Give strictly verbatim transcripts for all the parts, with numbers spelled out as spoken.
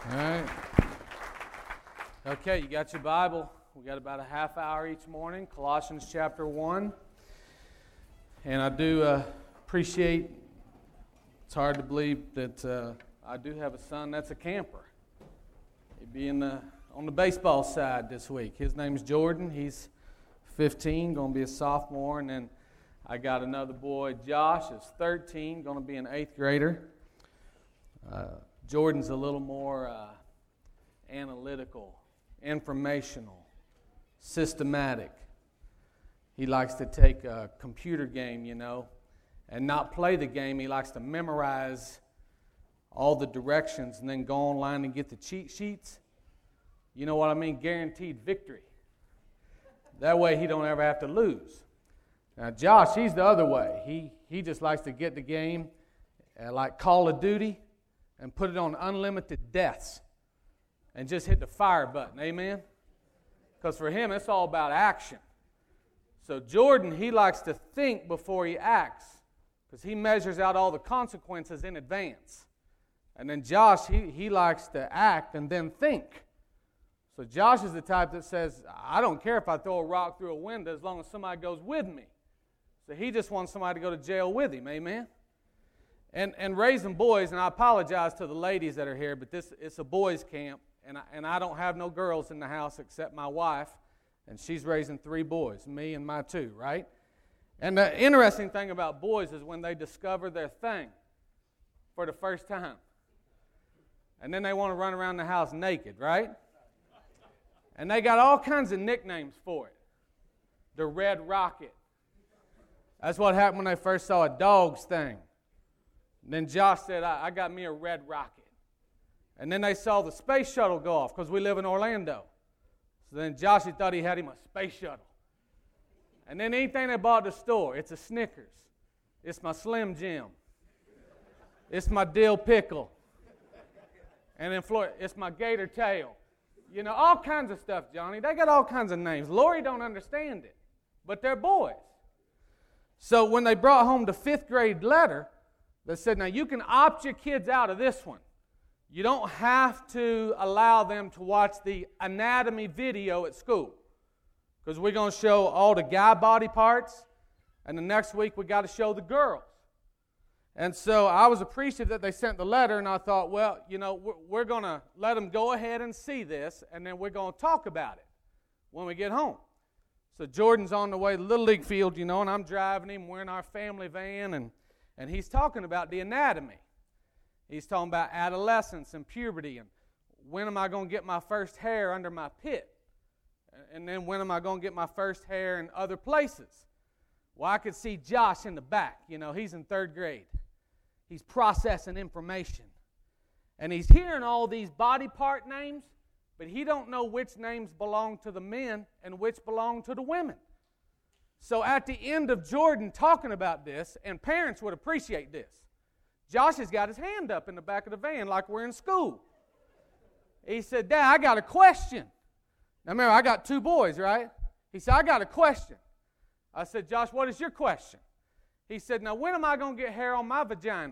All right. Okay, you got your Bible. We got about a half hour each morning, Colossians chapter one. And I do uh, appreciate, it's hard to believe that uh, I do have a son that's a camper. He'd be in the, on the baseball side this week. His name's Jordan. He's fifteen, going to be a sophomore. And then I got another boy, Josh, is thirteen, going to be an eighth grader. Uh, Jordan's a little more uh, analytical, informational, systematic. He likes to take a computer game, you know, and not play the game. He likes to memorize all the directions and then go online and get the cheat sheets. You know what I mean? Guaranteed victory. That way he don't ever have to lose. Now, Josh, he's the other way. He he just likes to get the game uh, like Call of Duty and put it on unlimited deaths and just hit the fire button. Amen? Because for him, it's all about action. So Jordan, he likes to think before he acts because he measures out all the consequences in advance. And then Josh, he, he likes to act and then think. So Josh is the type that says, I don't care if I throw a rock through a window as long as somebody goes with me. So he just wants somebody to go to jail with him. Amen? And and raising boys, and I apologize to the ladies that are here, but this it's a boys' camp, and I, and I don't have no girls in the house except my wife, and she's raising three boys, me and my two, right? And the interesting thing about boys is when they discover their thing for the first time, and then they want to run around the house naked, right? And they got all kinds of nicknames for it. The Red Rocket. That's what happened when they first saw a dog's thing. Then Josh said, I, I got me a Red Rocket. And then they saw the space shuttle go off because we live in Orlando. So then Josh he thought he had him a space shuttle. And then anything they bought at the store, it's a Snickers. It's my Slim Jim. It's my dill pickle. And in Florida, it's my gator tail. You know, all kinds of stuff, Johnny. They got all kinds of names. Lori don't understand it, but they're boys. So when they brought home the fifth grade letter, they said, now you can opt your kids out of this one. You don't have to allow them to watch the anatomy video at school because we're going to show all the guy body parts, and the next week we got to show the girls. And so I was appreciative that they sent the letter, and I thought, well, you know, we're, we're going to let them go ahead and see this, and then we're going to talk about it when we get home. So Jordan's on the way to the Little League field, you know, and I'm driving him. We're in our family van, and And he's talking about the anatomy. He's talking about adolescence and puberty and when am I going to get my first hair under my pit? And then when am I going to get my first hair in other places? Well, I could see Josh in the back. You know, he's in third grade. He's processing information. And he's hearing all these body part names, but he don't know which names belong to the men and which belong to the women. So at the end of Jordan talking about this, and parents would appreciate this, Josh has got his hand up in the back of the van like we're in school. He said, Dad, I got a question. Now remember, I got two boys, right? He said, I got a question. I said, Josh, what is your question? He said, now when am I going to get hair on my vagina?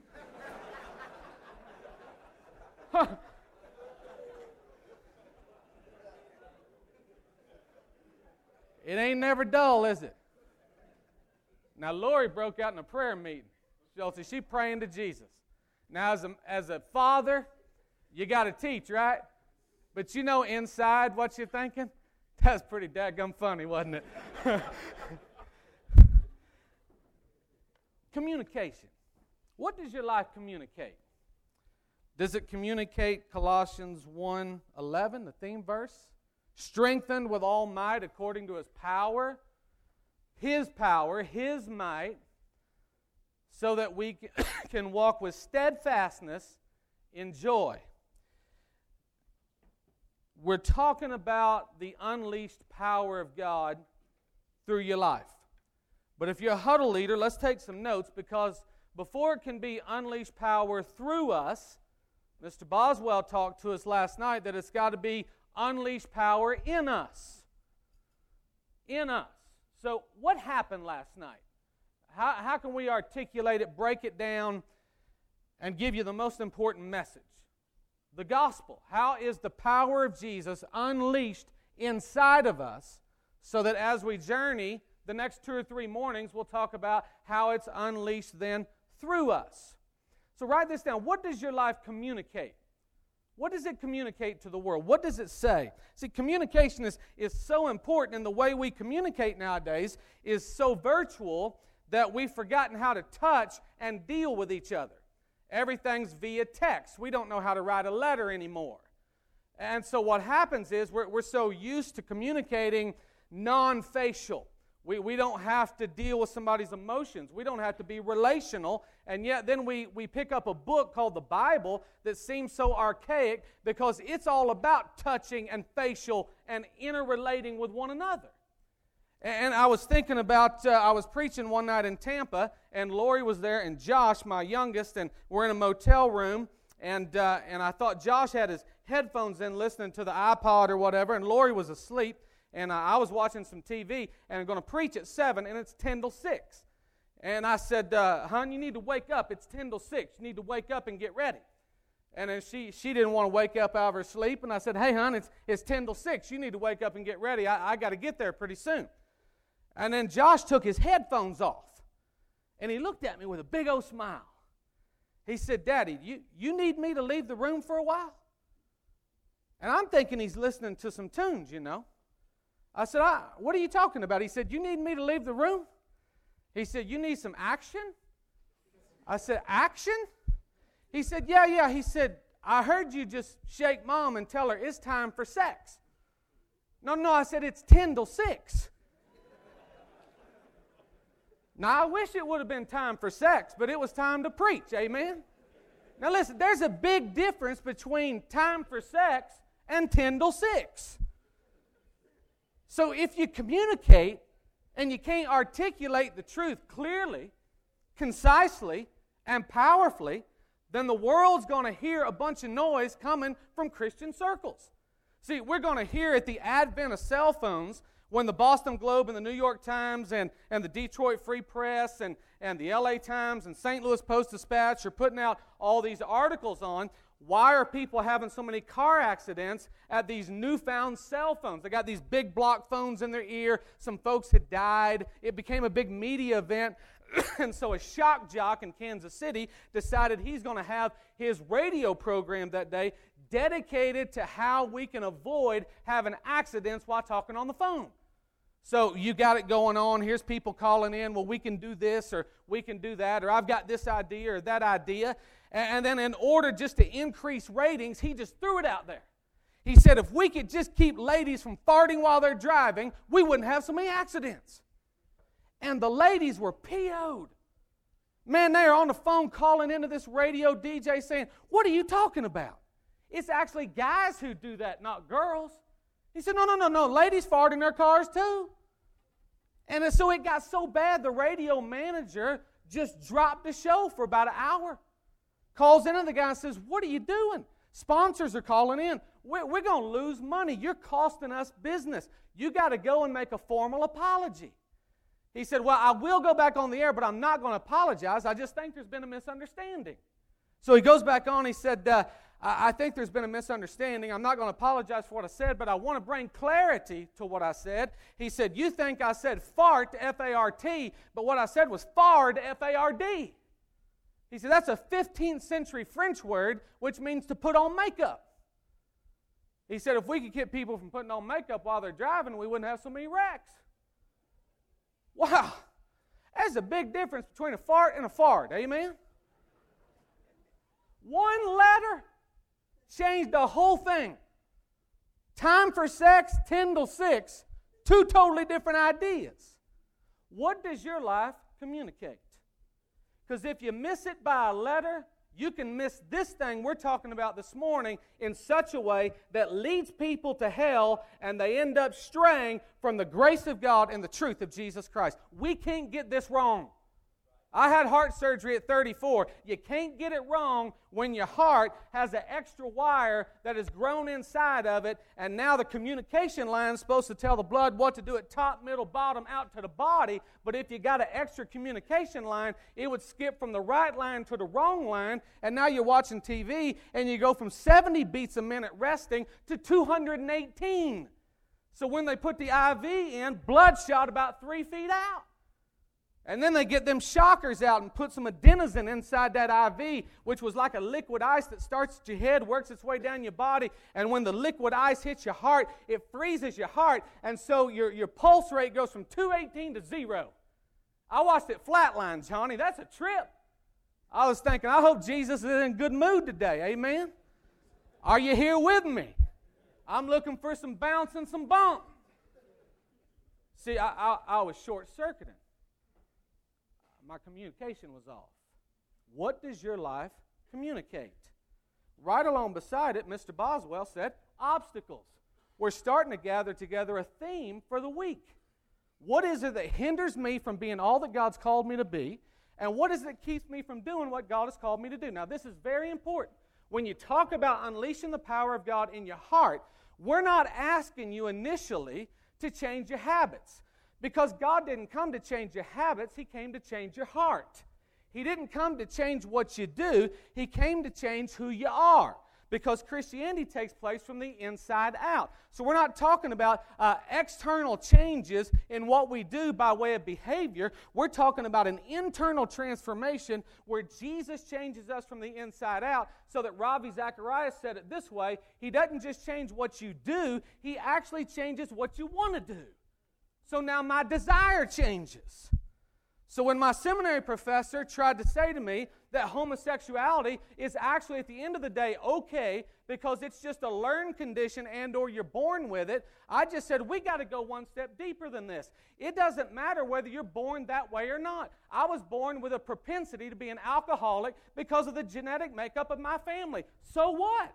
It ain't never dull, is it? Now, Lori broke out in a prayer meeting. So she's praying to Jesus. Now, as a, as a father, you got to teach, right? But you know inside what you're thinking? That's pretty dadgum funny, wasn't it? Communication. What does your life communicate? Does it communicate Colossians one eleven, the theme verse? Strengthened with all might according to His power, His power, His might, so that we can walk with steadfastness in joy. We're talking about the unleashed power of God through your life. But if you're a huddle leader, let's take some notes, because before it can be unleashed power through us, Mister Boswell talked to us last night that it's got to be unleashed power in us. In us. So what happened last night? How, how can we articulate it, break it down, and give you the most important message? the gospel? How is the power of Jesus unleashed inside of us so that as we journey the next two or three mornings, we'll talk about how it's unleashed then through us. So write this down. What does your life communicate? What does it communicate to the world? What does it say? See, communication is, is so important, and the way we communicate nowadays is so virtual that we've forgotten how to touch and deal with each other. Everything's via text. We don't know how to write a letter anymore. And so what happens is we're, we're so used to communicating non-facial. We, we don't have to deal with somebody's emotions. We don't have to be relational. And yet then we, we pick up a book called the Bible that seems so archaic because it's all about touching and facial and interrelating with one another. And I was thinking about, uh, I was preaching one night in Tampa, and Lori was there, and Josh, my youngest, and we're in a motel room, and uh, and I thought Josh had his headphones in listening to the iPod or whatever, and Lori was asleep. And I was watching some T V, and I'm going to preach at seven, and it's ten till six. And I said, uh, hon, you need to wake up. It's ten till six. You need to wake up and get ready. And then she she didn't want to wake up out of her sleep. And I said, hey, hon, it's, it's ten till six. You need to wake up and get ready. I, I got to get there pretty soon. And then Josh took his headphones off, and he looked at me with a big old smile. He said, Daddy, you, you need me to leave the room for a while? And I'm thinking he's listening to some tunes, you know. I said, I, what are you talking about? He said, you need me to leave the room? He said, you need some action? I said, action? He said, yeah, yeah. He said, I heard you just shake Mom and tell her it's time for sex. No, no, I said, it's ten till six. Now, I wish it would have been time for sex, but it was time to preach, amen? Now, listen, there's a big difference between time for sex and ten till six. So if you communicate and you can't articulate the truth clearly, concisely, and powerfully, then the world's going to hear a bunch of noise coming from Christian circles. See, we're going to hear at the advent of cell phones when the Boston Globe and the New York Times and, and the Detroit Free Press and, and the L A Times and Saint Louis Post-Dispatch are putting out all these articles on why are people having so many car accidents at these newfound cell phones. They got these big block phones in their ear. Some folks had died. It became a big media event. And so a shock jock in Kansas City decided he's going to have his radio program that day dedicated to how we can avoid having accidents while talking on the phone. So you got it going on. Here's people calling in. Well, we can do this or we can do that, or I've got this idea or that idea. And then in order just to increase ratings, he just threw it out there. He said if we could just keep ladies from farting while they're driving, we wouldn't have so many accidents. And the ladies were P O'd. Man, they are on the phone calling into this radio D J saying, what are you talking about? It's actually guys who do that, not girls. He said, no, no, no, no, ladies fart in their cars too. And so it got so bad, the radio manager just dropped the show for about an hour. Calls in and the guy says, what are you doing? Sponsors are calling in. We're, we're going to lose money. You're costing us business. You got to go and make a formal apology. He said, well, I will go back on the air, but I'm not going to apologize. I just think there's been a misunderstanding. So he goes back on. He said, uh, I think there's been a misunderstanding. I'm not going to apologize for what I said, but I want to bring clarity to what I said. He said, you think I said fart, F A R T, but what I said was fard, F A R D. He said, that's a fifteenth century French word, which means to put on makeup. He said, if we could keep people from putting on makeup while they're driving, we wouldn't have so many wrecks. Wow. There's a big difference between a fart and a fart. Amen? One letter changed the whole thing. Time for sex, ten till six, two totally different ideas. What does your life communicate? Because if you miss it by a letter, you can miss this thing we're talking about this morning in such a way that leads people to hell and they end up straying from the grace of God and the truth of Jesus Christ. We can't get this wrong. I had heart surgery at thirty-four. You can't get it wrong when your heart has an extra wire that has grown inside of it, and now the communication line is supposed to tell the blood what to do at top, middle, bottom, out to the body. But if you got an extra communication line, it would skip from the right line to the wrong line, and now you're watching T V, and you go from seventy beats a minute resting to two hundred eighteen. So when they put the I V in, blood shot about three feet out. And then they get them shockers out and put some adenosine inside that I V, which was like a liquid ice that starts at your head, works its way down your body, and when the liquid ice hits your heart, it freezes your heart, and so your, your pulse rate goes from two eighteen to zero. I watched it flatline, Johnny. That's a trip. I was thinking, I hope Jesus is in good mood today. Amen? Are you here with me? I'm looking for some bounce and some bump. See, I, I, I was short-circuiting. My communication was off. What does your life communicate? Right along beside it, Mister Boswell said, obstacles. We're starting to gather together a theme for the week. What is it that hinders me from being all that God's called me to be? And what is it that keeps me from doing what God has called me to do? Now, this is very important. When you talk about unleashing the power of God in your heart, we're not asking you initially to change your habits. Because God didn't come to change your habits, He came to change your heart. He didn't come to change what you do, He came to change who you are. Because Christianity takes place from the inside out. So we're not talking about uh, external changes in what we do by way of behavior. We're talking about an internal transformation where Jesus changes us from the inside out, so that Ravi Zacharias said it this way: He doesn't just change what you do, He actually changes what you want to do. So now my desire changes. So when my seminary professor tried to say to me that homosexuality is actually at the end of the day okay because it's just a learned condition and or you're born with it, I just said we got to go one step deeper than this. It doesn't matter whether you're born that way or not. I was born with a propensity to be an alcoholic because of the genetic makeup of my family. So what?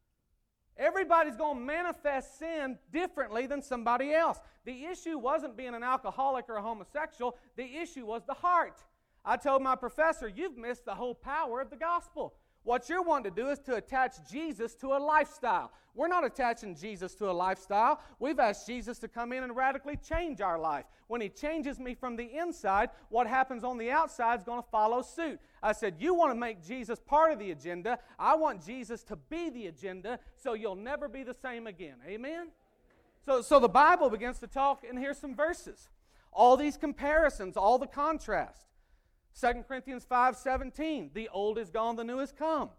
Everybody's going to manifest sin differently than somebody else. The issue wasn't being an alcoholic or a homosexual. The issue was the heart. I told my professor, you've missed the whole power of the gospel. What you're wanting to do is to attach Jesus to a lifestyle. We're not attaching Jesus to a lifestyle. We've asked Jesus to come in and radically change our life. When He changes me from the inside, what happens on the outside is going to follow suit. I said, you want to make Jesus part of the agenda. I want Jesus to be the agenda, so you'll never be the same again. Amen? So, so the Bible begins to talk, and here's some verses. All these comparisons, all the contrast. Second Corinthians five seventeen, the old is gone, the new has come.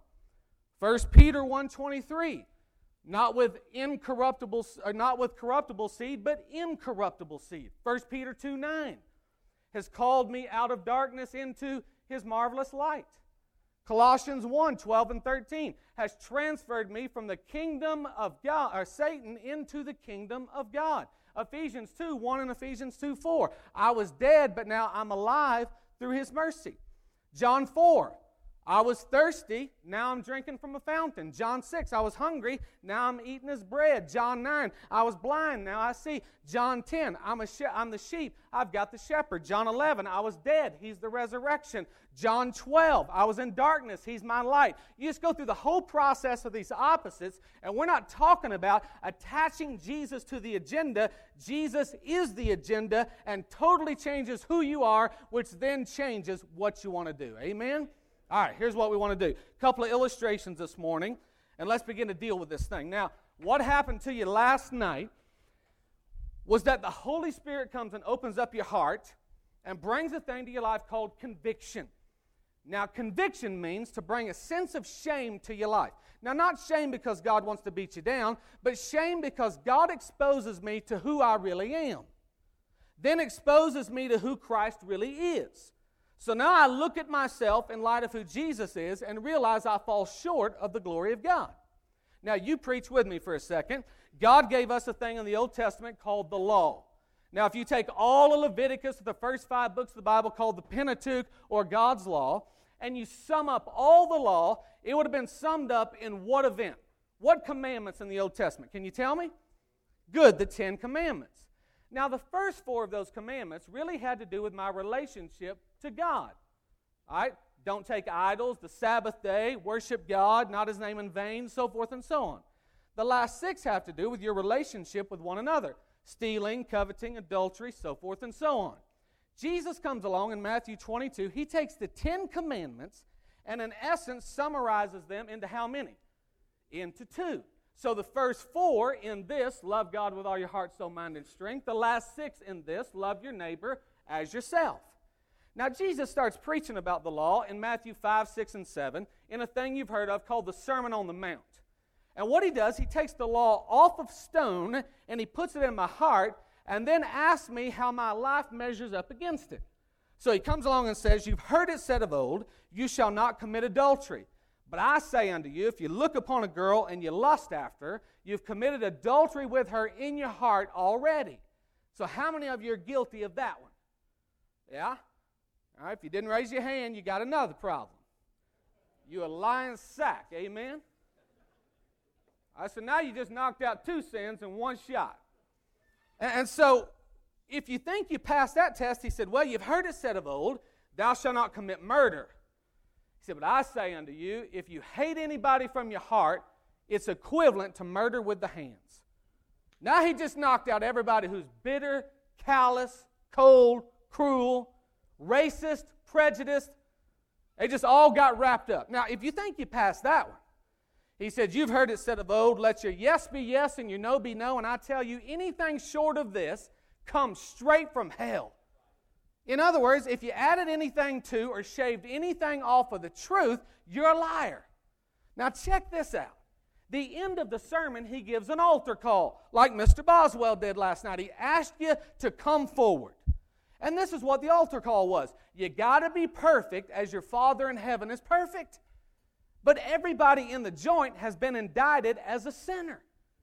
First Peter one twenty-three, not with incorruptible, or not with corruptible seed, but incorruptible seed. First Peter two nine, has called me out of darkness into His marvelous light. Colossians one twelve and thirteen, has transferred me from the kingdom of God, or Satan, into the kingdom of God. Ephesians two one and Ephesians two four, I was dead, but now I'm alive through His mercy. John four, I was thirsty, now I'm drinking from a fountain. John six, I was hungry, now I'm eating His bread. John nine, I was blind, now I see. John ten, I'm, a she- I'm the sheep, I've got the shepherd. John eleven, I was dead, He's the resurrection. John twelve, I was in darkness, He's my light. You just go through the whole process of these opposites, and we're not talking about attaching Jesus to the agenda. Jesus is the agenda and totally changes who you are, which then changes what you want to do. Amen? All right, here's what we want to do. A couple of illustrations this morning, and let's begin to deal with this thing. Now, what happened to you last night was that the Holy Spirit comes and opens up your heart and brings a thing to your life called conviction. Now, conviction means to bring a sense of shame to your life. Now, not shame because God wants to beat you down, but shame because God exposes me to who I really am. Then exposes me to who Christ really is. So now I look at myself in light of who Jesus is and realize I fall short of the glory of God. Now, you preach with me for a second. God gave us a thing in the Old Testament called the law. Now, if you take all of Leviticus, the first five books of the Bible called the Pentateuch or God's law, and you sum up all the law, it would have been summed up in what event? What commandments in the Old Testament? Can you tell me? Good, the Ten Commandments. Now, the first four of those commandments really had to do with my relationship to God. All right? Don't take idols, the Sabbath day, worship God, not His name in vain, so forth and so on. The last six have to do with your relationship with one another. Stealing, coveting, adultery, so forth and so on. Jesus comes along in Matthew twenty-two. He takes the Ten Commandments and in essence summarizes them into how many? Into two. So the first four in this, love God with all your heart, soul, mind, and strength. The last six in this, love your neighbor as yourself. Now, Jesus starts preaching about the law in Matthew five, six, and seven in a thing you've heard of called the Sermon on the Mount. And what He does, He takes the law off of stone and He puts it in my heart and then asks me how my life measures up against it. So He comes along and says, you've heard it said of old, you shall not commit adultery. But I say unto you, if you look upon a girl and you lust after her, you've committed adultery with her in your heart already. So how many of you are guilty of that one? Yeah? All right, if you didn't raise your hand, you got another problem. You're a lying sack, amen? All right, so now you just knocked out two sins in one shot. And, and so, if you think you passed that test, He said, well, you've heard it said of old, thou shalt not commit murder. He said, but I say unto you, if you hate anybody from your heart, it's equivalent to murder with the hands. Now He just knocked out everybody who's bitter, callous, cold, cruel, racist, prejudiced. They just all got wrapped up. Now, if you think you passed that one, He said, you've heard it said of old, let your yes be yes and your no be no. And I tell you, anything short of this comes straight from hell. In other words, if you added anything to or shaved anything off of the truth, you're a liar. Now, check this out. The end of the sermon, He gives an altar call, like Mister Boswell did last night. He asked you to come forward. And this is what the altar call was. You got to be perfect as your Father in heaven is perfect. But everybody in the joint has been indicted as a sinner.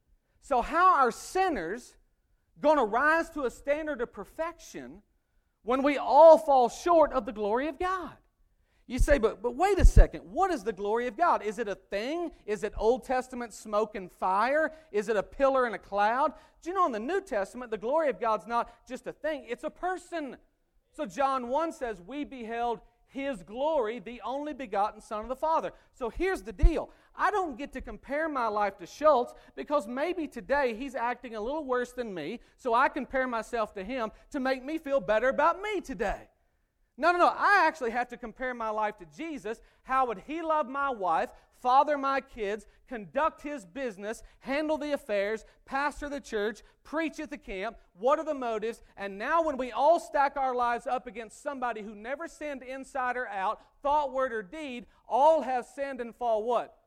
So how are sinners going to rise to a standard of perfection when we all fall short of the glory of God? You say, but, but wait a second, what is the glory of God? Is it a thing? Is it Old Testament smoke and fire? Is it a pillar and a cloud? Do you know in the New Testament, the glory of God's not just a thing, it's a person. So John one says, we beheld His glory, the only begotten Son of the Father. So here's the deal. I don't get to compare my life to Schultz because maybe today he's acting a little worse than me, so I compare myself to him to make me feel better about me today. No, no, no. I actually have to compare my life to Jesus. How would He love my wife, father my kids, conduct His business, handle the affairs, pastor the church, preach at the camp? What are the motives? And now when we all stack our lives up against somebody who never sinned inside or out, thought, word, or deed, all have sinned and fall what?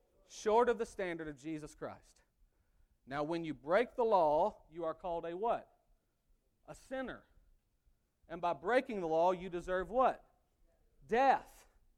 Short of the standard of Jesus Christ. Now when you break the law, you are called a what? A sinner. And by breaking the law, you deserve what? Death.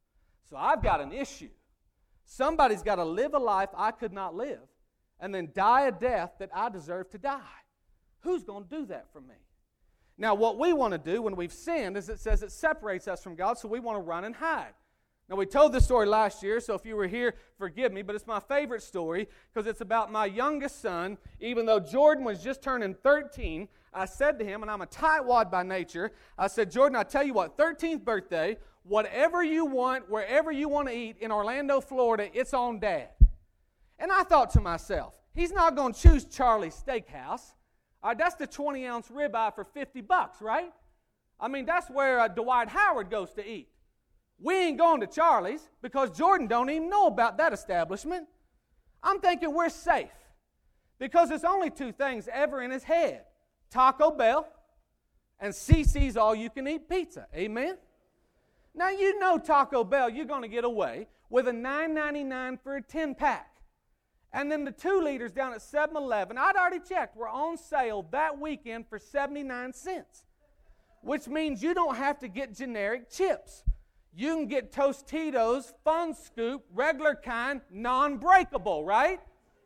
So I've got an issue. Somebody's got to live a life I could not live and then die a death that I deserve to die. Who's going to do that for me? Now, what we want to do when we've sinned is it says it separates us from God, so we want to run and hide. Now, we told this story last year, so if you were here, forgive me, but it's my favorite story because it's about my youngest son. Even though Jordan was just turning thirteen, I said to him, and I'm a tightwad by nature, I said, Jordan, I tell you what, thirteenth birthday, whatever you want, wherever you want to eat in Orlando, Florida, it's on Dad. And I thought to myself, he's not going to choose Charlie's Steakhouse. All right, that's the twenty-ounce ribeye for fifty bucks, right? I mean, that's where uh, Dwight Howard goes to eat. We ain't going to Charlie's because Jordan don't even know about that establishment. I'm thinking we're safe because there's only two things ever in his head. Taco Bell and C C's all-you-can-eat pizza. Amen? Now, you know Taco Bell, you're going to get away with a nine ninety-nine for a ten-pack. And then the two liters down at seven eleven, I'd already checked, were on sale that weekend for seventy-nine cents, which means you don't have to get generic chips. You can get Tostitos, Fun Scoop, regular kind, non-breakable, right?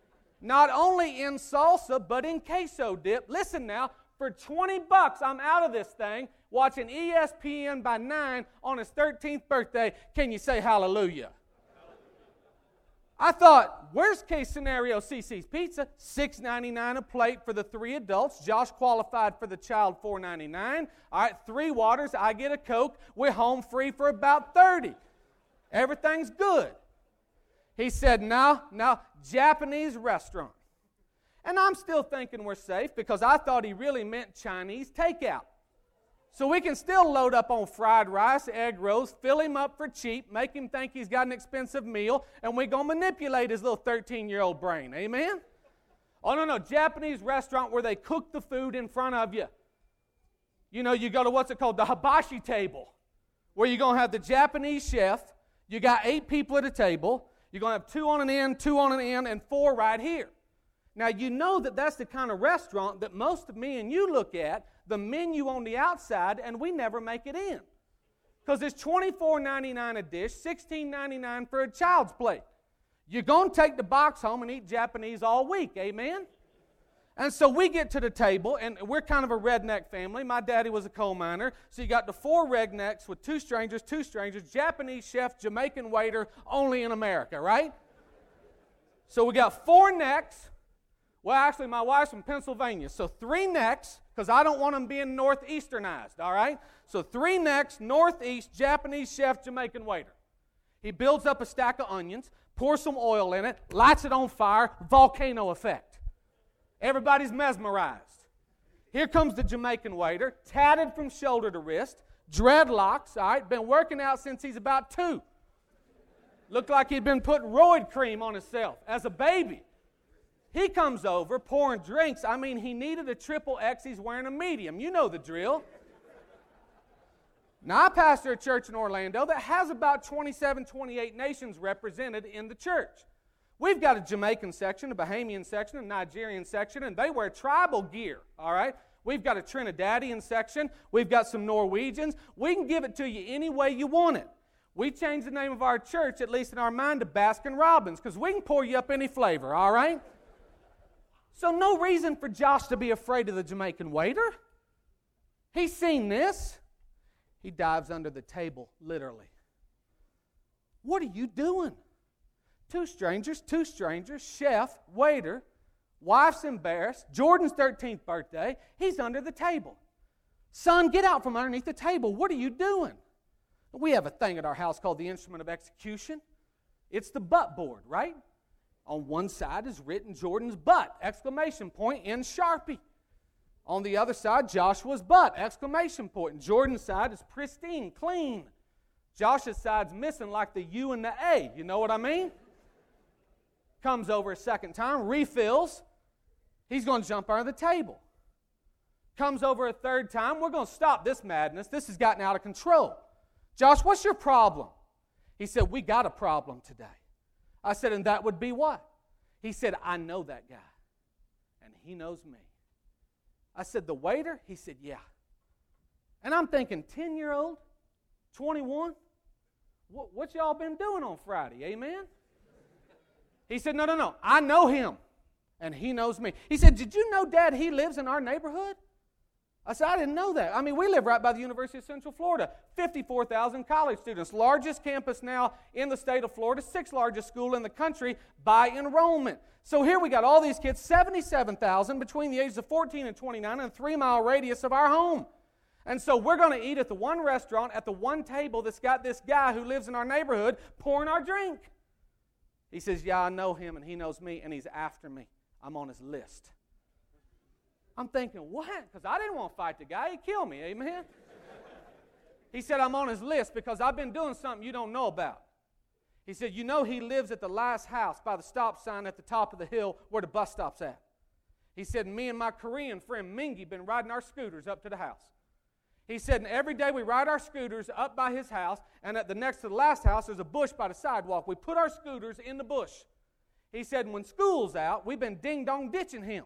Not only in salsa, but in queso dip. Listen now, for twenty bucks, I'm out of this thing watching E S P N by nine on his thirteenth birthday. Can you say hallelujah? I thought, worst case scenario, C C's Pizza, six ninety-nine a plate for the three adults. Josh qualified for the child, four ninety-nine. All right, three waters, I get a Coke. We're home free for about thirty. Everything's good. He said, no, no, Japanese restaurant. And I'm still thinking we're safe because I thought he really meant Chinese takeout. So we can still load up on fried rice, egg rolls, fill him up for cheap, make him think he's got an expensive meal, and we're going to manipulate his little thirteen-year-old brain. Amen? Oh, no, no, Japanese restaurant where they cook the food in front of you. You know, you go to what's it called, the hibachi table, where you're going to have the Japanese chef. You got eight people at a table. You're going to have two on an end, two on an end, and four right here. Now, you know that that's the kind of restaurant that most of me and you look at, the menu on the outside, and we never make it in. Because it's twenty-four ninety-nine a dish, sixteen ninety-nine for a child's plate. You're going to take the box home and eat Japanese all week, amen? And so we get to the table, and we're kind of a redneck family. My daddy was a coal miner, so you got the four rednecks with two strangers, two strangers, Japanese chef, Jamaican waiter, only in America, right? So we got four necks. Well, actually, my wife's from Pennsylvania, so three necks, because I don't want them being northeasternized, all right? So three necks, northeast, Japanese chef, Jamaican waiter. He builds up a stack of onions, pours some oil in it, lights it on fire, volcano effect. Everybody's mesmerized. Here comes the Jamaican waiter, tatted from shoulder to wrist, dreadlocks, all right, been working out since he's about two. Looked like he'd been putting roid cream on himself as a baby. He comes over, pouring drinks. I mean, he needed a triple X. He's wearing a medium. You know the drill. Now, I pastor a church in Orlando that has about twenty-seven, twenty-eight nations represented in the church. We've got a Jamaican section, a Bahamian section, a Nigerian section, and they wear tribal gear, all right? We've got a Trinidadian section. We've got some Norwegians. We can give it to you any way you want it. We changed the name of our church, at least in our mind, to Baskin Robbins, because we can pour you up any flavor, all right? So no reason for Josh to be afraid of the Jamaican waiter. He's seen this. He dives under the table, literally. What are you doing? Two strangers, two strangers, chef, waiter, wife's embarrassed, Jordan's thirteenth birthday, he's under the table. Son, get out from underneath the table. What are you doing? We have a thing at our house called the instrument of execution. It's the butt board, right? On one side is written Jordan's butt, exclamation point, in Sharpie. On the other side, Joshua's butt, exclamation point. And Jordan's side is pristine, clean. Josh's side's missing like the U and the A. You know what I mean? Comes over a second time, refills. He's going to jump under the table. Comes over a third time. We're going to stop this madness. This has gotten out of control. Josh, what's your problem? He said, we got a problem today. I said, and that would be what? He said, I know that guy, and he knows me. I said, the waiter? He said, yeah. And I'm thinking, ten-year-old, twenty-one, what, what y'all been doing on Friday, amen? He said, no, no, no, I know him, and he knows me. He said, did you know, Dad, he lives in our neighborhood? I said, I didn't know that. I mean, we live right by the University of Central Florida. fifty-four thousand college students. Largest campus now in the state of Florida. Sixth largest school in the country by enrollment. So here we got all these kids, seventy-seven thousand between the ages of fourteen and twenty-nine in a three-mile radius of our home. And so we're going to eat at the one restaurant, at the one table that's got this guy who lives in our neighborhood pouring our drink. He says, yeah, I know him, and he knows me, and he's after me. I'm on his list. I'm thinking, what? Because I didn't want to fight the guy. He'd kill me, amen? He said, I'm on his list because I've been doing something you don't know about. He said, you know he lives at the last house by the stop sign at the top of the hill where the bus stop's at. He said, me and my Korean friend Mingy been riding our scooters up to the house. He said, and every day we ride our scooters up by his house, and at the next to the last house there's a bush by the sidewalk. We put our scooters in the bush. He said, when school's out, we've been ding-dong ditching him.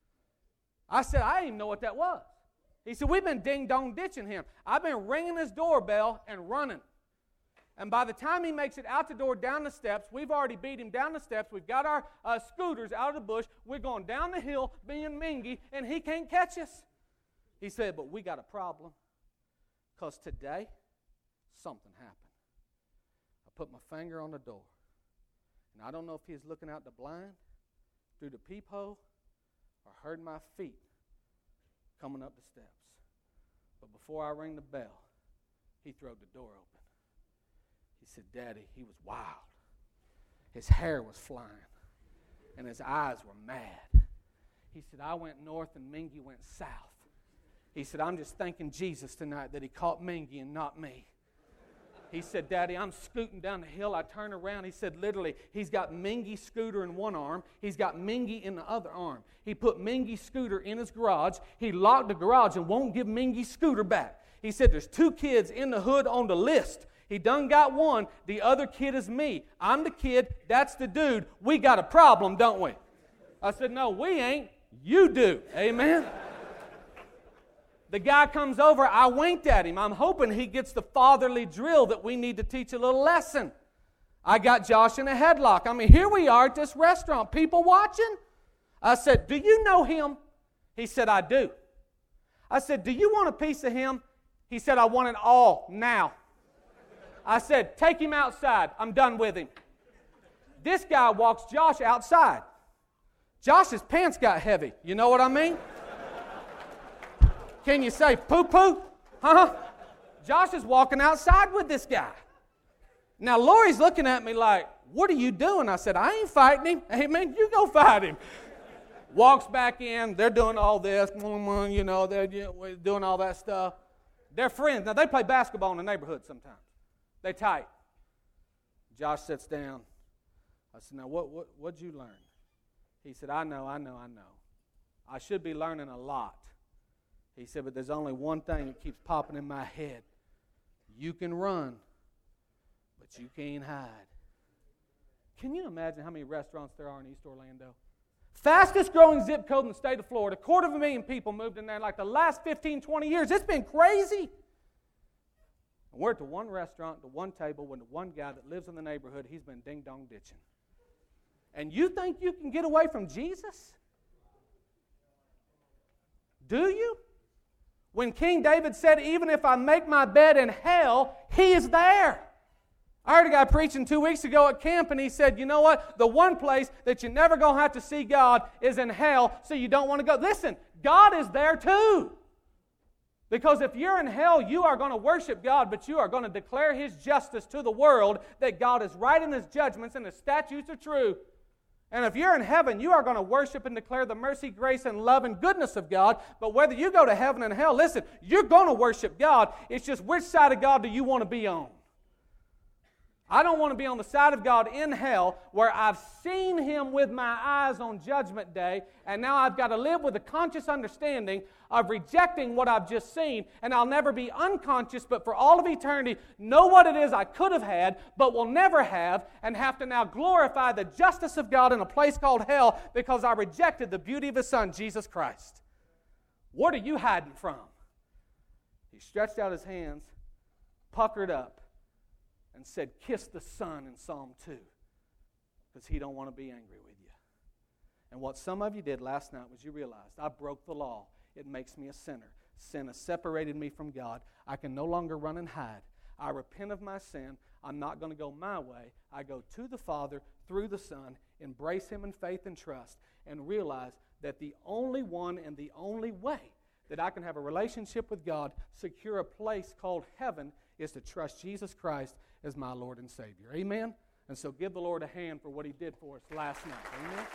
I said, I didn't even know what that was. He said, we've been ding-dong ditching him. I've been ringing his doorbell and running. And by the time he makes it out the door, down the steps, we've already beat him down the steps. We've got our uh, scooters out of the bush. We're going down the hill being Mingy, and he can't catch us. He said, but we got a problem because today something happened. I put my finger on the door, And I don't know if he was looking out the blind, through the peephole, or heard my feet coming up the steps. But before I rang the bell, he throwed the door open. He said, Daddy, he was wild. His hair was flying, and his eyes were mad. He said, I went north and Mingy went south. He said, I'm just thanking Jesus tonight that he caught Mingy and not me. He said, Daddy, I'm scooting down the hill. I turn around. He said, literally, he's got Mingy's scooter in one arm. He's got Mingy in the other arm. He put Mingy's scooter in his garage. He locked the garage and won't give Mingy's scooter back. He said, there's two kids in the hood on the list. He done got one. The other kid is me. I'm the kid. That's the dude. We got a problem, don't we? I said, no, we ain't. You do. Amen? The guy comes over. I winked at him. I'm hoping he gets the fatherly drill that we need to teach a little lesson. I got Josh in a headlock. I mean, here we are at this restaurant. People watching. I said, do you know him? He said, I do. I said, do you want a piece of him? He said, I want it all now. I said, take him outside. I'm done with him. This guy walks Josh outside. Josh's pants got heavy. You know what I mean? Can you say poo-poo? Huh? Josh is walking outside with this guy. Now, Lori's looking at me like, what are you doing? I said, I ain't fighting him. Hey, man, you go fight him. Walks back in. They're doing all this. You know, they're doing all that stuff. They're friends. Now, they play basketball in the neighborhood sometimes. They tight. Josh sits down. I said, now, what, what, what'd you learn? He said, I know, I know, I know. I should be learning a lot. He said, but there's only one thing that keeps popping in my head. You can run, but you can't hide. Can you imagine how many restaurants there are in East Orlando? Fastest growing zip code in the state of Florida. A quarter of a million people moved in there in like the last fifteen, twenty years. It's been crazy. And we're at the one restaurant, the one table, with the one guy that lives in the neighborhood. He's been ding-dong ditching. And you think you can get away from Jesus? Do you? When King David said, even if I make my bed in hell, he is there. I heard a guy preaching two weeks ago at camp, and he said, you know what? The one place that you're never going to have to see God is in hell, so you don't want to go. Listen, God is there too. Because if you're in hell, you are going to worship God, but you are going to declare His justice to the world, that God is right in His judgments and His statutes are true. And if you're in heaven, you are going to worship and declare the mercy, grace, and love and goodness of God. But whether you go to heaven and hell, listen, you're going to worship God. It's just which side of God do you want to be on? I don't want to be on the side of God in hell where I've seen Him with my eyes on Judgment Day, and now I've got to live with a conscious understanding of rejecting what I've just seen, and I'll never be unconscious, but for all of eternity, know what it is I could have had, but will never have, and have to now glorify the justice of God in a place called hell because I rejected the beauty of His Son, Jesus Christ. What are you hiding from? He stretched out His hands, puckered up, and said, kiss the Son in Psalm two, because He don't want to be angry with you. And what some of you did last night was you realized, I broke the law. It makes me a sinner. Sin has separated me from God. I can no longer run and hide. I repent of my sin. I'm not going to go my way. I go to the Father through the Son, embrace Him in faith and trust, and realize that the only one and the only way that I can have a relationship with God, secure a place called heaven, is to trust Jesus Christ as my Lord and Savior. Amen? And so give the Lord a hand for what He did for us last night. Amen?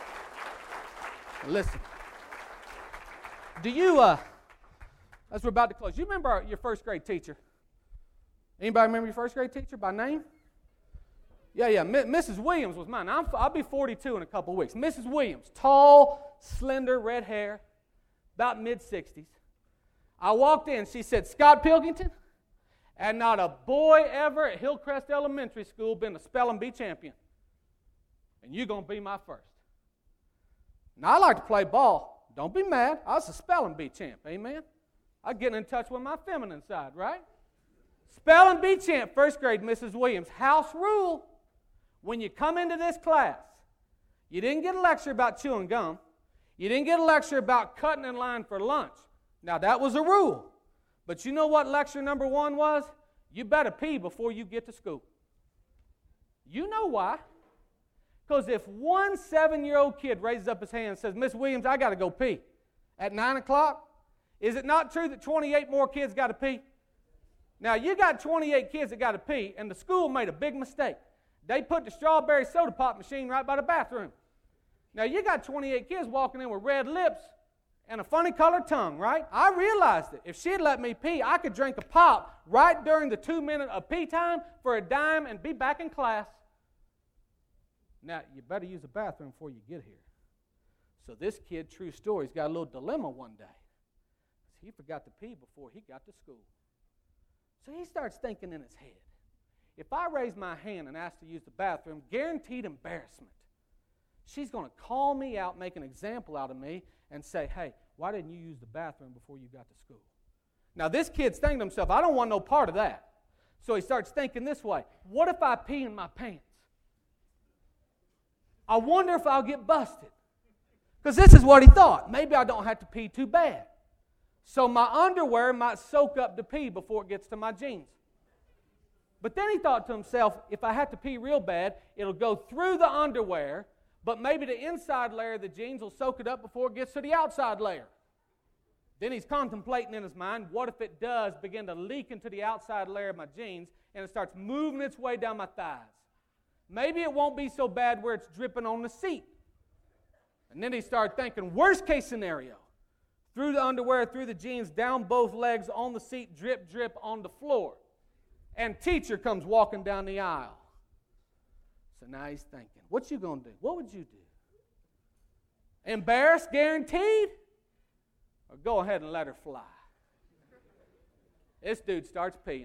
And listen, do you, uh, as we're about to close, you remember our, your first grade teacher? Anybody remember your first grade teacher by name? Yeah, yeah, M- Missus Williams was mine. I'm, I'll be forty-two in a couple of weeks. Missus Williams, tall, slender, red hair, about mid-sixties. I walked in, she said, Scott Pilkington, and not a boy ever at Hillcrest Elementary School been a spelling bee champion. And you're going to be my first. Now, I like to play ball. Don't be mad. I was a spelling bee champ. Amen? I'm getting in touch with my feminine side, right? Spelling bee champ, first grade, Missus Williams. House rule. When you come into this class, you didn't get a lecture about chewing gum. You didn't get a lecture about cutting in line for lunch. Now, that was a rule. But you know what lecture number one was? You better pee before you get to school. You know why? Because if one seven-year-old kid raises up his hand and says, Miss Williams, I got to go pee at nine o'clock, is it not true that twenty-eight more kids got to pee? Now, you got twenty-eight kids that got to pee, and the school made a big mistake. They put the strawberry soda pop machine right by the bathroom. Now, you got twenty-eight kids walking in with red lips and a funny colored tongue, right? I realized it. If she had let me pee, I could drink a pop right during the two minute of pee time for a dime and be back in class. Now, you better use the bathroom before you get here. So this kid, true story, has got a little dilemma one day. He forgot to pee before he got to school. So he starts thinking in his head, if I raise my hand and ask to use the bathroom, guaranteed embarrassment. She's going to call me out, make an example out of me, and say, hey, why didn't you use the bathroom before you got to school? Now, this kid's thinking to himself, I don't want no part of that. So he starts thinking this way, what if I pee in my pants? I wonder if I'll get busted. Because this is what he thought. Maybe I don't have to pee too bad. So my underwear might soak up the pee before it gets to my jeans. But then he thought to himself, if I have to pee real bad, it'll go through the underwear, but maybe the inside layer of the jeans will soak it up before it gets to the outside layer. Then he's contemplating in his mind, what if it does begin to leak into the outside layer of my jeans and it starts moving its way down my thighs? Maybe it won't be so bad where it's dripping on the seat. And then he started thinking, worst case scenario, through the underwear, through the jeans, down both legs, on the seat, drip, drip on the floor. And teacher comes walking down the aisle. So now he's thinking, what you going to do? What would you do? Embarrassed, guaranteed? Or go ahead and let her fly? This dude starts peeing.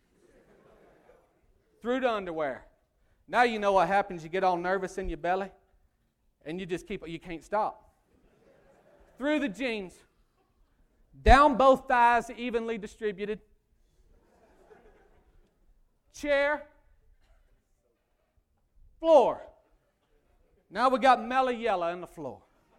Through the underwear. Now you know what happens. You get all nervous in your belly. And you just keep, you can't stop. Through the jeans. Down both thighs, evenly distributed. Chair. Floor. Now we got mellow yellow in the floor.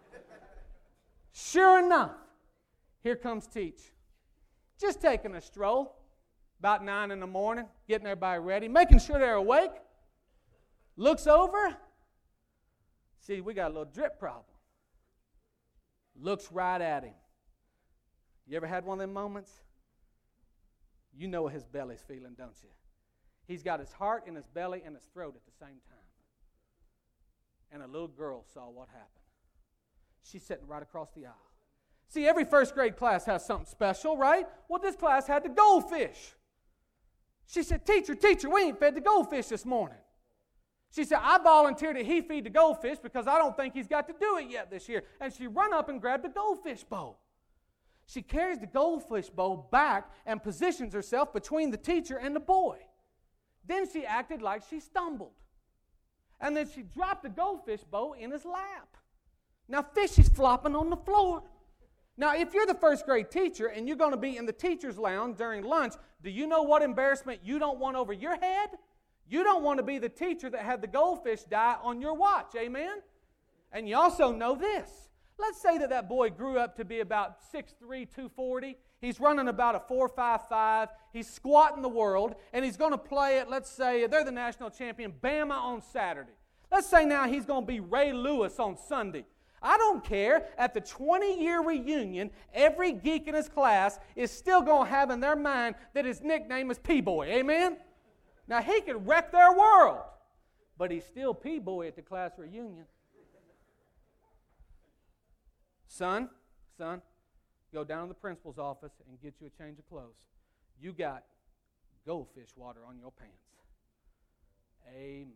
Sure enough, here comes Teach. Just taking a stroll. About nine in the morning, getting everybody ready, making sure they're awake. Looks over. See, we got a little drip problem. Looks right at him. You ever had one of them moments? You know what his belly's feeling, don't you? He's got his heart in his belly and his throat at the same time. And a little girl saw what happened. She's sitting right across the aisle. See, every first grade class has something special, right? Well, this class had the goldfish. She said, teacher, teacher, we ain't fed the goldfish this morning. She said, I volunteered that he feed the goldfish because I don't think he's got to do it yet this year. And she run up and grabbed the goldfish bowl. She carries the goldfish bowl back and positions herself between the teacher and the boy. Then she acted like she stumbled. And then she dropped the goldfish bowl in his lap. Now fish is flopping on the floor. Now if you're the first grade teacher and you're going to be in the teacher's lounge during lunch, do you know what embarrassment you don't want over your head? You don't want to be the teacher that had the goldfish die on your watch, amen? And you also know this. Let's say that that boy grew up to be about six three, two forty. He's running about a four five five. He's squatting the world, and he's going to play it, let's say, they're the national champion, Bama on Saturday. Let's say now he's going to be Ray Lewis on Sunday. I don't care. At the twenty-year reunion, every geek in his class is still going to have in their mind that his nickname is P-Boy, amen? Now, he could wreck their world, but he's still P-Boy at the class reunion. Son, son, go down to the principal's office and get you a change of clothes. You got goldfish water on your pants. Amen.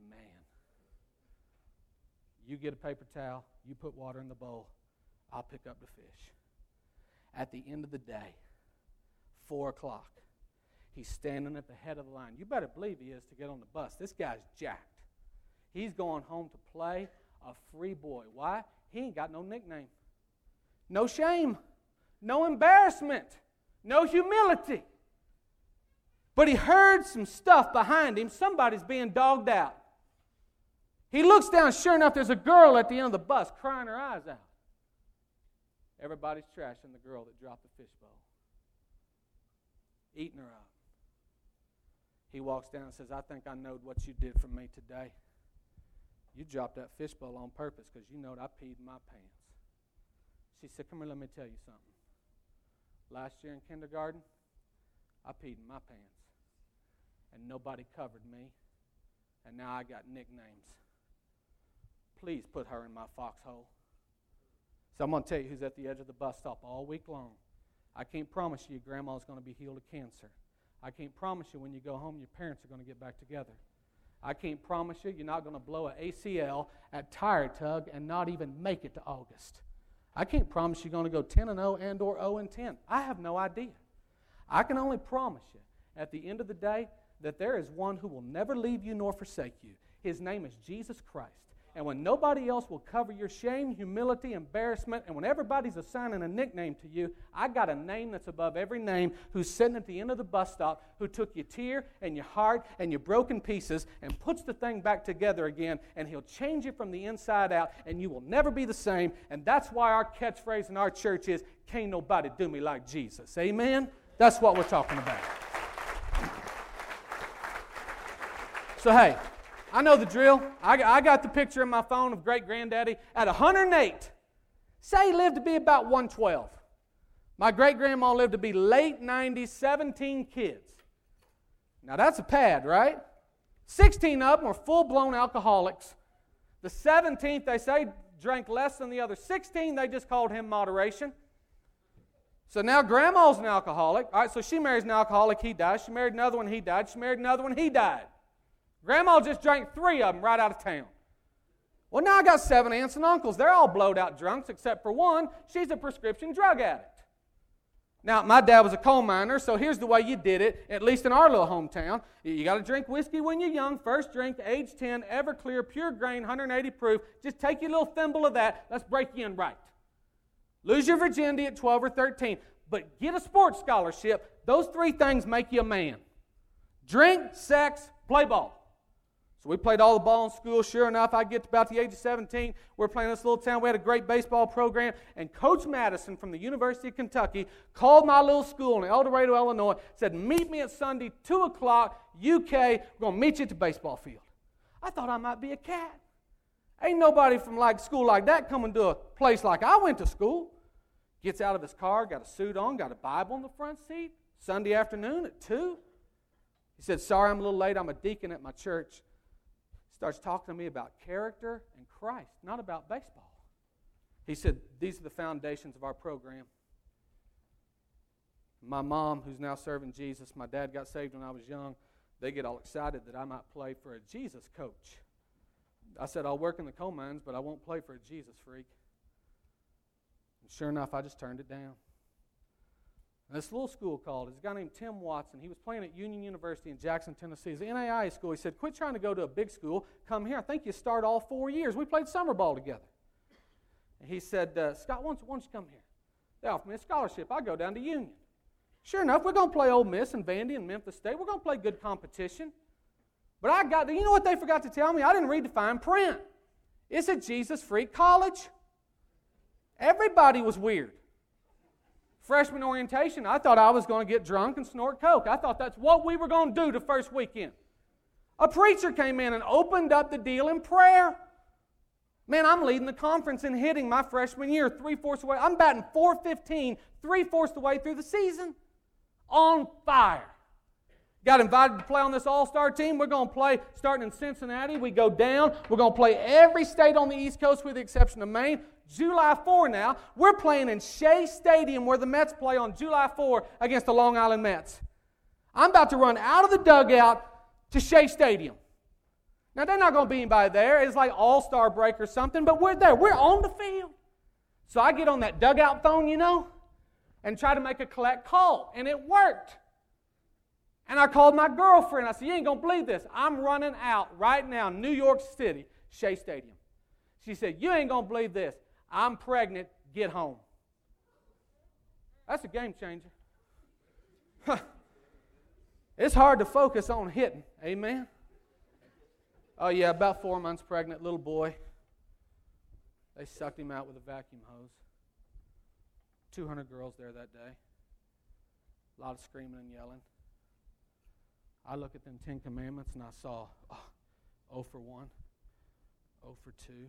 You get a paper towel, you put water in the bowl, I'll pick up the fish. At the end of the day, four o'clock, he's standing at the head of the line. You better believe he is to get on the bus. This guy's jacked. He's going home to play a free boy. Why? He ain't got no nickname. No shame. No embarrassment. No humility. But he heard some stuff behind him. Somebody's being dogged out. He looks down. Sure enough, there's a girl at the end of the bus crying her eyes out. Everybody's trashing the girl that dropped the fish bowl. Eating her up. He walks down and says, I think I know what you did for me today. you dropped that fishbowl on purpose because you know that I peed in my pants. She said, come here, let me tell you something. Last year in kindergarten, I peed in my pants. And nobody covered me. And now I got nicknames. Please put her in my foxhole. So I'm going to tell you who's at the edge of the bus stop all week long. I can't promise you grandma's going to be healed of cancer. I can't promise you when you go home your parents are going to get back together. I can't promise you you're not going to blow an A C L at Tire Tug and not even make it to August. I can't promise you're going to go ten and oh and or oh and ten. I have no idea. I can only promise you at the end of the day that there is one who will never leave you nor forsake you. His name is Jesus Christ. And when nobody else will cover your shame, humility, embarrassment, and when everybody's assigning a nickname to you, I got a name that's above every name who's sitting at the end of the bus stop, who took your tear and your heart and your broken pieces and puts the thing back together again, and He'll change it from the inside out, and you will never be the same. And that's why our catchphrase in our church is, can't nobody do me like Jesus. Amen? That's what we're talking about. So, hey, I know the drill. I, I got the picture in my phone of great-granddaddy at one hundred eight. Say he lived to be about one twelve. My great-grandma lived to be late nineties, seventeen kids. Now, that's a pad, right? sixteen of them were full-blown alcoholics. The seventeenth, they say, drank less than the other sixteen. They just called him moderation. So now Grandma's an alcoholic. All right, so she marries an alcoholic. He died. She married another one. He died. She married another one. He died. Grandma just drank three of them right out of town. Well, now I got seven aunts and uncles. They're all blowed out drunks except for one. She's a prescription drug addict. Now, my dad was a coal miner, so here's the way you did it, at least in our little hometown. You got to drink whiskey when you're young. First drink, age ten, Everclear, pure grain, one hundred eighty proof. Just take your little thimble of that. Let's break you in right. Lose your virginity at twelve or thirteen. But get a sports scholarship. Those three things make you a man. Drink, sex, play ball. So we played all the ball in school. Sure enough, I get to about the age of seventeen. We're playing in this little town. We had a great baseball program. And Coach Madison from the University of Kentucky called my little school in El Dorado, Illinois, said, meet me at Sunday, two o'clock, U K. We're going to meet you at the baseball field. I thought I might be a cat. Ain't nobody from like school like that coming to a place like I went to school. Gets out of his car, got a suit on, got a Bible in the front seat. Sunday afternoon at two. He said, sorry, I'm a little late. I'm a deacon at my church. Starts talking to me about character and Christ, not about baseball. He said, these are the foundations of our program. My mom, who's now serving Jesus, my dad got saved when I was young, they get all excited that I might play for a Jesus coach. I said, I'll work in the coal mines, but I won't play for a Jesus freak. And sure enough, I just turned it down. And this little school called. There's a guy named Tim Watson. He was playing at Union University in Jackson, Tennessee. It's an N A I A school. He said, quit trying to go to a big school. Come here. I think you start all four years. We played summer ball together. And he said, uh, Scott, why don't, you, why don't you come here? They offered me a scholarship. I go down to Union. Sure enough, we're going to play Ole Miss and Vandy and Memphis State. We're going to play good competition. But I got, you know what they forgot to tell me? I didn't read the fine print. It's a Jesus freak college. Everybody was weird. Freshman orientation, I thought I was going to get drunk and snort coke. I thought that's what we were going to do the first weekend. A preacher came in and opened up the deal in prayer. Man, I'm leading the conference and hitting my freshman year three-fourths of the way. I'm batting four fifteen, three-fourths of the way through the season. On fire. Got invited to play on this all-star team. We're going to play starting in Cincinnati. We go down. We're going to play every state on the East Coast with the exception of Maine. July fourth now, we're playing in Shea Stadium where the Mets play on July fourth against the Long Island Mets. I'm about to run out of the dugout to Shea Stadium. Now, they're not going to be anybody there. It's like all-star break or something, but we're there. We're on the field. So I get on that dugout phone, you know, and try to make a collect call, and it worked. And I called my girlfriend. I said, you ain't going to believe this. I'm running out right now, New York City, Shea Stadium. She said, you ain't going to believe this. I'm pregnant, get home. That's a game changer. It's hard to focus on hitting, amen? Oh yeah, about four months pregnant, little boy. They sucked him out with a vacuum hose. two hundred girls there that day. A lot of screaming and yelling. I look at them Ten Commandments and I saw, oh, oh for one. oh for two.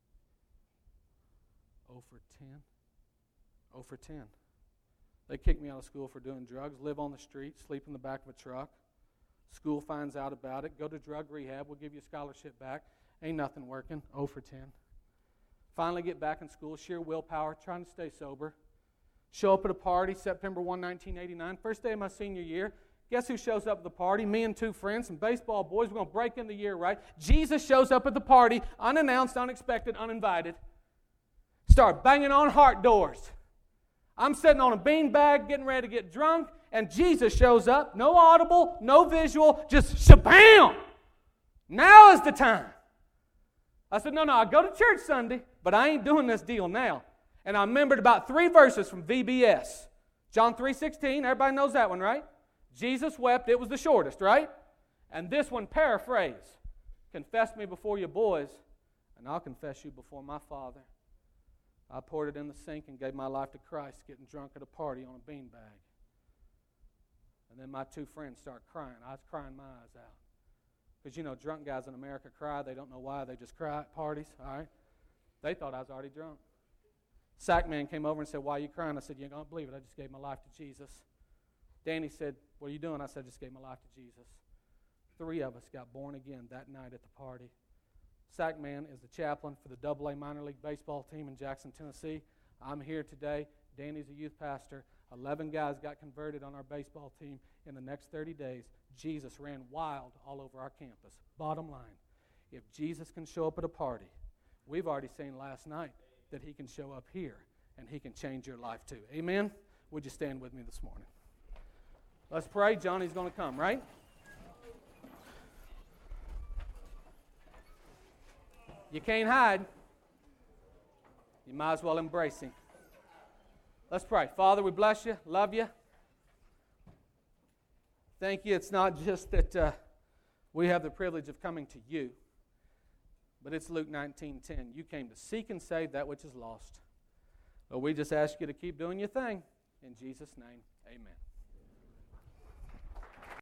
oh for ten. oh for ten. They kicked me out of school for doing drugs, live on the street, sleep in the back of a truck. School finds out about it. Go to drug rehab. We'll give you a scholarship back. Ain't nothing working. oh for ten. Finally get back in school. Sheer willpower. Trying to stay sober. Show up at a party September first, nineteen eighty-nine. First day of my senior year. Guess who shows up at the party? Me and two friends, some baseball boys. We're going to break in the year, right? Jesus shows up at the party. Unannounced, unexpected, uninvited. Start banging on heart doors. I'm sitting on a beanbag getting ready to get drunk. And Jesus shows up, no audible, no visual, just shabam! Now is the time. I said, no, no, I go to church Sunday, but I ain't doing this deal now. And I remembered about three verses from V B S. John three sixteen, everybody knows that one, right? Jesus wept, it was the shortest, right? And this one, paraphrase, confess me before your boys, and I'll confess you before my Father. I poured it in the sink and gave my life to Christ, getting drunk at a party on a beanbag. And then my two friends start crying. I was crying my eyes out. Because, you know, drunk guys in America cry. They don't know why. They just cry at parties, all right? They thought I was already drunk. Sack man came over and said, why are you crying? I said, you don't believe it. I just gave my life to Jesus. Danny said, what are you doing? I said, I just gave my life to Jesus. Three of us got born again that night at the party. Sack man is the chaplain for the double A minor league baseball team in Jackson, Tennessee. I'm here today. Danny's a youth pastor. Eleven guys got converted on our baseball team in the next thirty days. Jesus ran wild all over our campus. Bottom line, if Jesus can show up at a party, we've already seen last night that he can show up here and he can change your life too. Amen? Would you stand with me this morning? Let's pray. Johnny's going to come, right? You can't hide. You might as well embrace him. Let's pray. Father, we bless you, love you. Thank you. It's not just that uh, we have the privilege of coming to you, but it's Luke nineteen ten. You came to seek and save that which is lost. But we just ask you to keep doing your thing. In Jesus' name, amen.